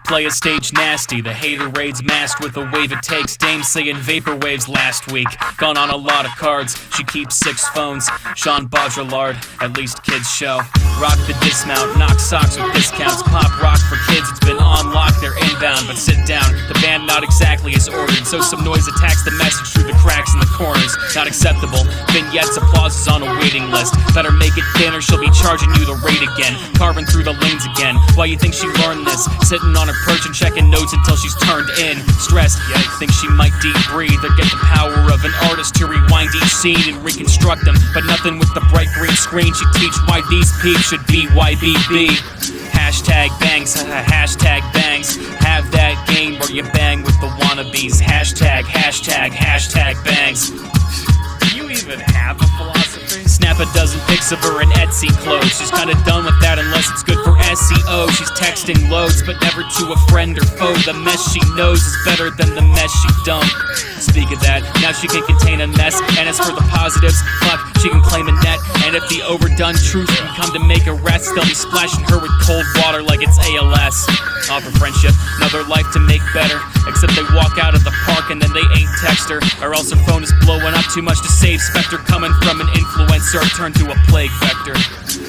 display a stage nasty. The hater raids masked with a wave it takes. Dame saying vaporwaves last week. Gone on a lot of cards, she keeps 6 phones. Sean Baudrillard, at least kids show. Rock the dismount, knock socks with discounts. Pop rock for kids, it's been on lock, they're inbound. But sit down, the band not exactly as ordered. So some noise attacks the message through the cracks in the corners. Not acceptable, vignettes, applause is on a waiting list. Better make it thinner, she'll be charging you the rate again. Carving through the lanes again. Why you think she learned this? Sitting on her perch and checking notes until she's turned in. Stressed, yeah, think she might deep breathe or get the power of an artist to rewind each scene and reconstruct them. But nothing with the bright green screen. She teach why these peeps should be YBB. Hashtag bangs, hashtag bangs. Have that game where you bang with the wannabes. Hashtag, hashtag, hashtag bangs. Do you even have a philosophy? Snap a dozen pics of her in Etsy clothes. She's kinda done with that unless it's good for SEO. She's texting loads but never to a friend or foe. The mess she knows is better than the mess she don't. Speak of that, now she can contain a mess. And as for the positives, fuck, she can claim a net. And if the overdone truth can come to make a rest, they'll be splashing her with cold water like it's ALS. Offer friendship, another life to make better. Except they walk out of the park and then they ain't text her. Or else her phone is blowing up too much to save. Spectre coming from an influencer turned to a plague vector.